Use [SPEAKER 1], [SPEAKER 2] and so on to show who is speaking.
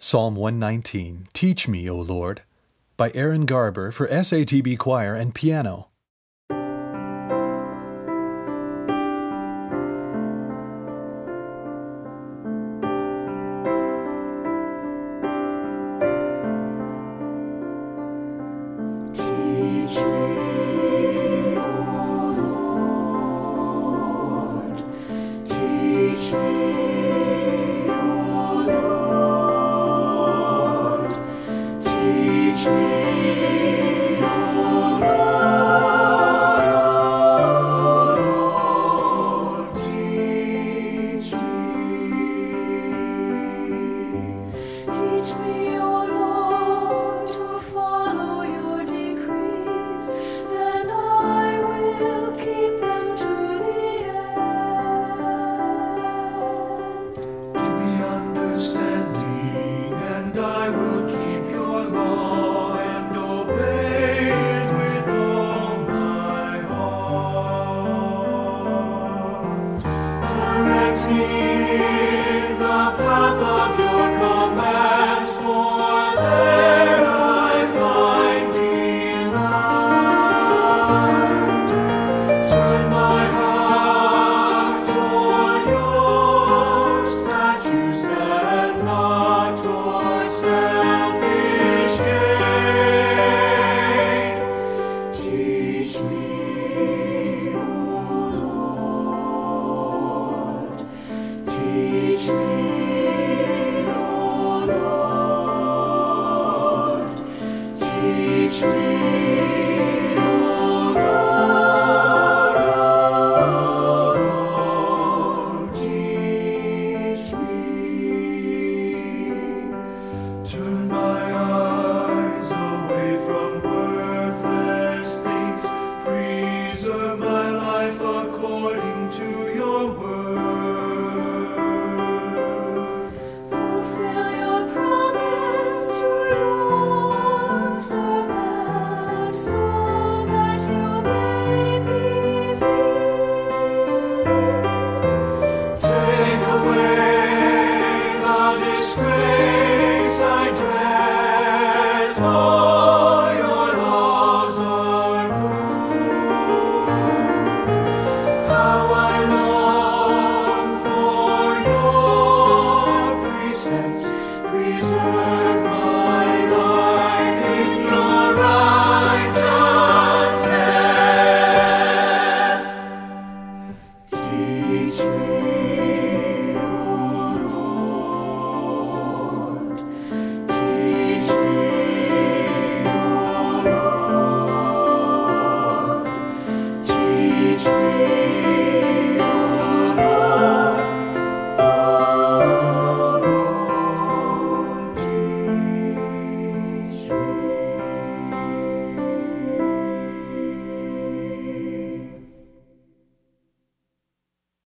[SPEAKER 1] Psalm 119, Teach Me, O Lord, by Aaron Garber for SATB Choir and Piano.
[SPEAKER 2] Teach me, O Lord, teach me, O Lord, teach me, O Lord, teach me. Teach me, O Lord, to follow your decrees, then I will keep them to the end.
[SPEAKER 3] Give me understanding, and I will keep your law and obey it with all my heart. Direct me in the path of your commands, for there I find delight. Turn my heart toward your statutes and not toward selfish gain. Teach me, O Lord, teach me, O Lord, teach me, O Lord, teach me. Turn my eyes away from worthless things. Preserve my life according to your word.
[SPEAKER 2] Fulfill your promise to your servant, so that you may be filled.
[SPEAKER 3] Take away the disgrace I dread, for